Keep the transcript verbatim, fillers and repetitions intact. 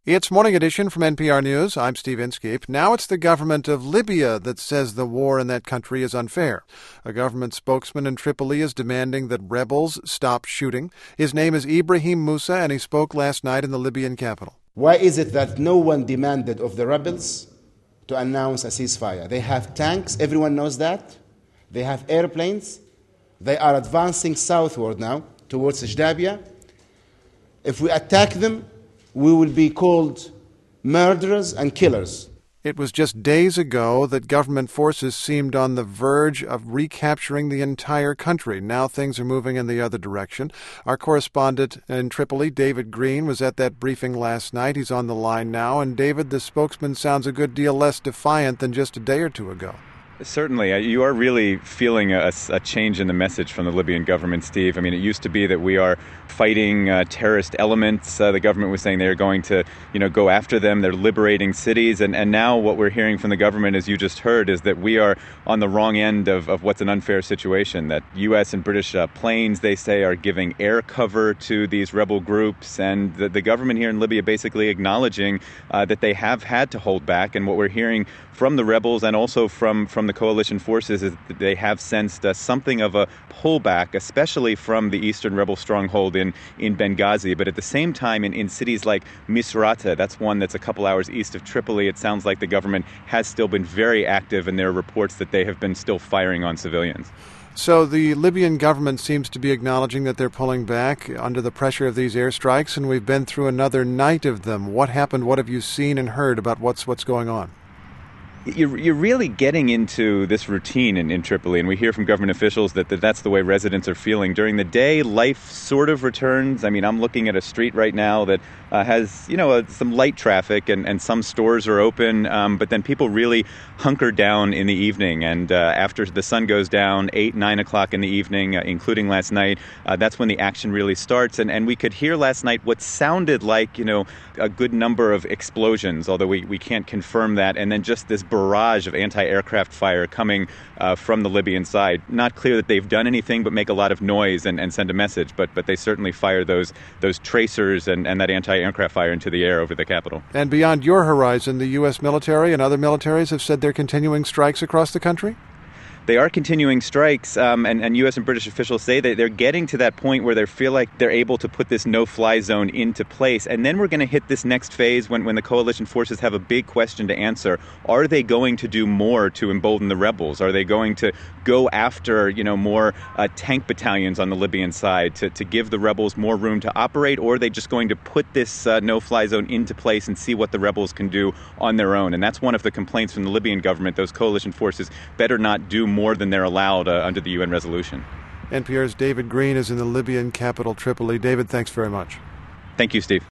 It's Morning Edition from N P R News. I'm Steve Inskeep. Now it's the government of Libya that says the war in that country is unfair. A government spokesman in Tripoli is demanding that rebels stop shooting. His name is Ibrahim Musa, and he spoke last night in the Libyan capital. Why is it that no one demanded of the rebels to announce a ceasefire? They have tanks, everyone knows that. They have airplanes. They are advancing southward now towards Jdabia. If we attack them, we will be called murderers and killers. It was just days ago that government forces seemed on the verge of recapturing the entire country. Now things are moving in the other direction. Our correspondent in Tripoli, David Green, was at that briefing last night. He's on the line now. And David, the spokesman sounds a good deal less defiant than just a day or two ago. Certainly. You are really feeling a, a change in the message from the Libyan government, Steve. I mean, it used to be that we are fighting uh, terrorist elements. Uh, the government was saying they're going to, you know, go after them. They're liberating cities. And, and now what we're hearing from the government, as you just heard, is that we are on the wrong end of, of what's an unfair situation, that U S and British uh, planes, they say, are giving air cover to these rebel groups. And the, the government here in Libya basically acknowledging uh, that they have had to hold back. And what we're hearing from the rebels and also from, from the coalition forces is that they have sensed uh, something of a pullback, especially from the eastern rebel stronghold in, in Benghazi. But at the same time, in, in cities like Misrata, that's one that's a couple hours east of Tripoli, it sounds like the government has still been very active, and there are reports that they have been still firing on civilians. So the Libyan government seems to be acknowledging that they're pulling back under the pressure of these airstrikes, and we've been through another night of them. What happened? What have you seen and heard about what's what's going on? You're, you're really getting into this routine in, in Tripoli, and we hear from government officials that, that that's the way residents are feeling. During the day, life sort of returns. I mean, I'm looking at a street right now that uh, has, you know, uh, some light traffic, and, and some stores are open, um, but then people really hunker down in the evening. And uh, after the sun goes down, eight, nine o'clock in the evening, uh, including last night, uh, that's when the action really starts. And, and we could hear last night what sounded like, you know, a good number of explosions, although we, we can't confirm that, and then just this barrage of anti-aircraft fire coming uh, from the Libyan side. Not clear that they've done anything but make a lot of noise and, and send a message, but but they certainly fire those those tracers and, and that anti-aircraft fire into the air over the capital. And beyond your horizon, the U S military and other militaries have said they're continuing strikes across the country? They are continuing strikes, um, and, and U S and British officials say that they're getting to that point where they feel like they're able to put this no-fly zone into place. And then we're going to hit this next phase when, when the coalition forces have a big question to answer. Are they going to do more to embolden the rebels? Are they going to go after, you know, more uh, tank battalions on the Libyan side to, to give the rebels more room to operate? Or are they just going to put this uh, no-fly zone into place and see what the rebels can do on their own? And that's one of the complaints from the Libyan government. Those coalition forces better not do more more than they're allowed uh, under the U N resolution. N P R's David Green is in the Libyan capital, Tripoli. David, thanks very much. Thank you, Steve.